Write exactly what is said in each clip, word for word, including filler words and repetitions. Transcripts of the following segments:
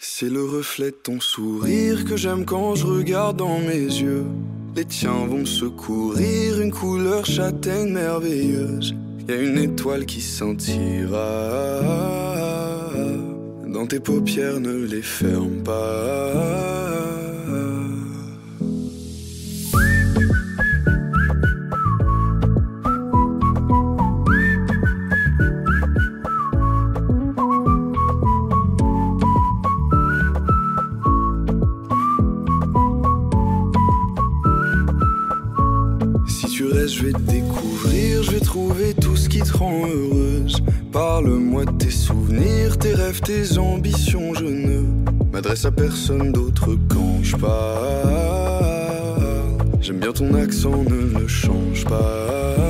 C'est le reflet de ton sourire que j'aime quand je regarde dans mes yeux. Les tiens vont secourir une couleur châtaigne merveilleuse. Y a une étoile qui scintillera. Dans tes paupières, ne les ferme pas. Je vais te découvrir, je vais trouver tout ce qui te rend heureuse. Parle-moi de tes souvenirs, tes rêves, tes ambitions. Je ne m'adresse à personne d'autre quand je parle. J'aime bien ton accent, ne le change pas.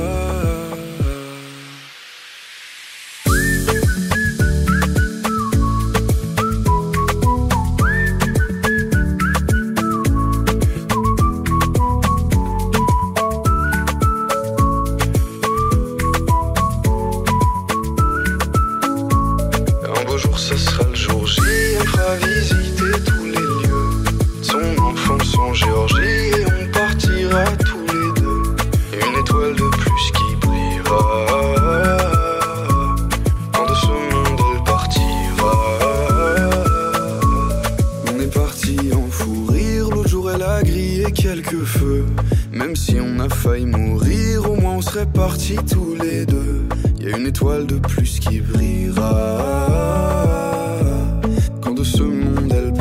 Partis tous les deux, y a une étoile de plus qui brillera. Quand de ce monde elle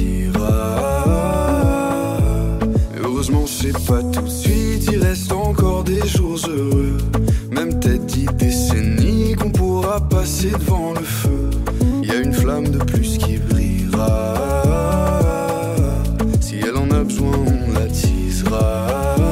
partira. Heureusement c'est pas tout de suite, il reste encore des jours heureux. Même peut-être dix décennies qu'on pourra passer devant le feu. Y a une flamme de plus qui brillera. Si elle en a besoin on l'attisera.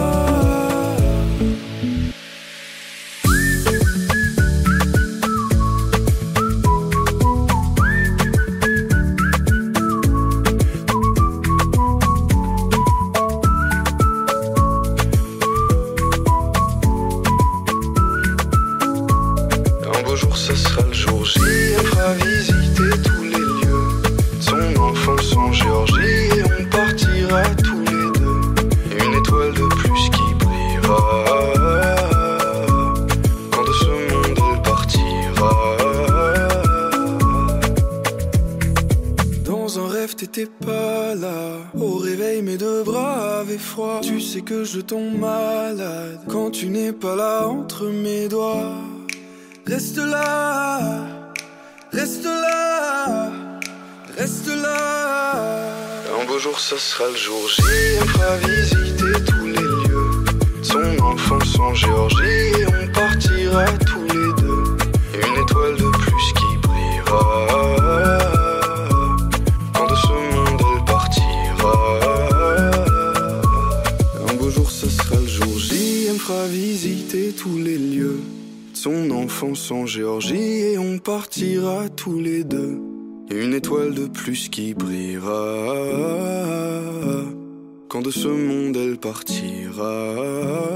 T'étais pas là, au réveil mes deux bras avaient froid. Tu sais que je tombe malade quand tu n'es pas là entre mes doigts. Reste là, reste là, reste là. Un beau jour ça sera le jour J, on fera visiter tous les lieux. Son enfance en Géorgie et on partira tous les deux. Une étoile de plus qui brillera. Fera visiter tous les lieux. Son enfance en Géorgie et on partira tous les deux. Une étoile de plus qui brillera. Quand de ce monde elle partira.